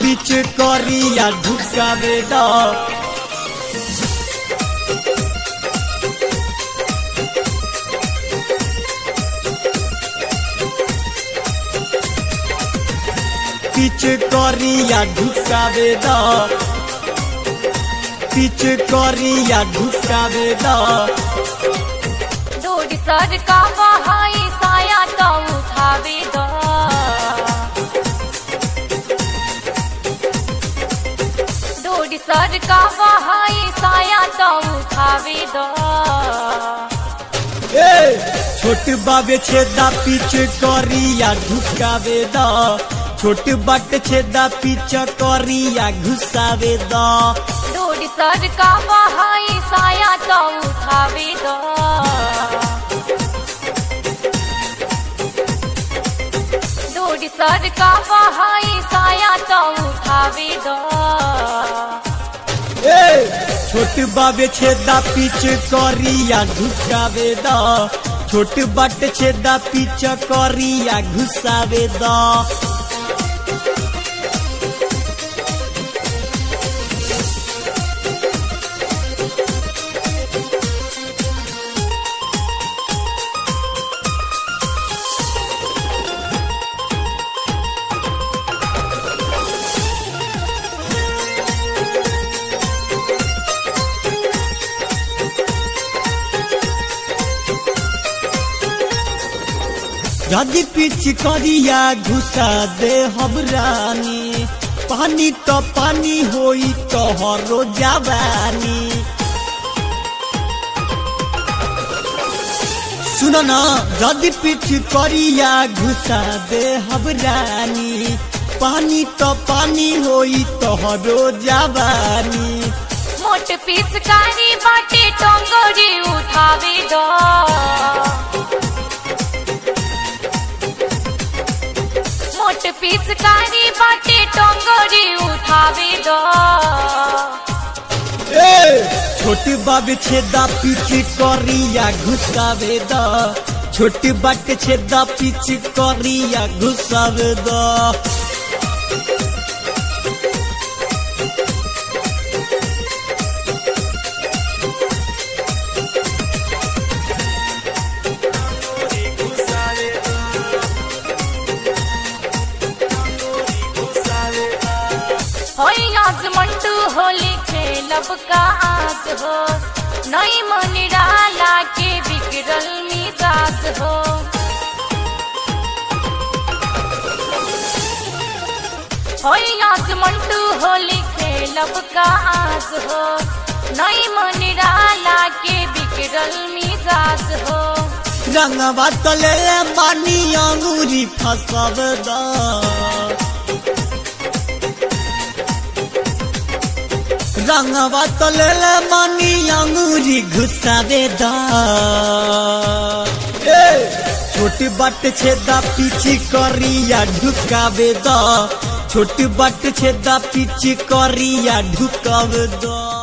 पीछ करिया ढुकावे दा पीछ करिया ढुकावे दा पीछ करिया ढुकावे दा डोरी सर का बहाई साया तो उठावे दो डोरी सर का बहाई साया तो उठावे दो छोट बाबे छेदा पीछ करिया ढुकावे दा छोट बाट छेदा पीछ करिया घुसावे दा डोरी सर का बहाई साया तो उठावे दो डोरी सर का बहाई साया तो उठावे दो छोट बाबे छेदा पीछ करिया ढुकावे दा छोट बाट छेदा पीछ करिया घुसावे दा यदि पीछ करिया घुसा दे हबरानी पानी तो पानी होई तोहरो जवानी सुनो ना यदि पीछ करिया घुसा दे हबरानी पानी तो पानी होई तोहरो जवानी मोट पिचकारी बाटे टोंगरी उठावे दो मोट पिचकारी बाटे टोंगरी उठावे दो छोटी बाबे छेदा पीछ करिया घुसावे दा छोटी बाट छेदा पीछ करिया घुसावे दा आज मंटू होली खेलब का आज हो नई मन डाला के बिगड़ल मिजाज हो आज मंटू होली खेलब का आज हो नई मन डाला के बिगड़ल मिजाज हो रंगवा तले मानी अंगूरी फसब दा रंगवा तले मानी अंगूरी घुसावे दा छोटी बाट छेदा पीछे करिया ढुकावे दा छोटी बाट छेदा पीछे करिया ढुकावे दा।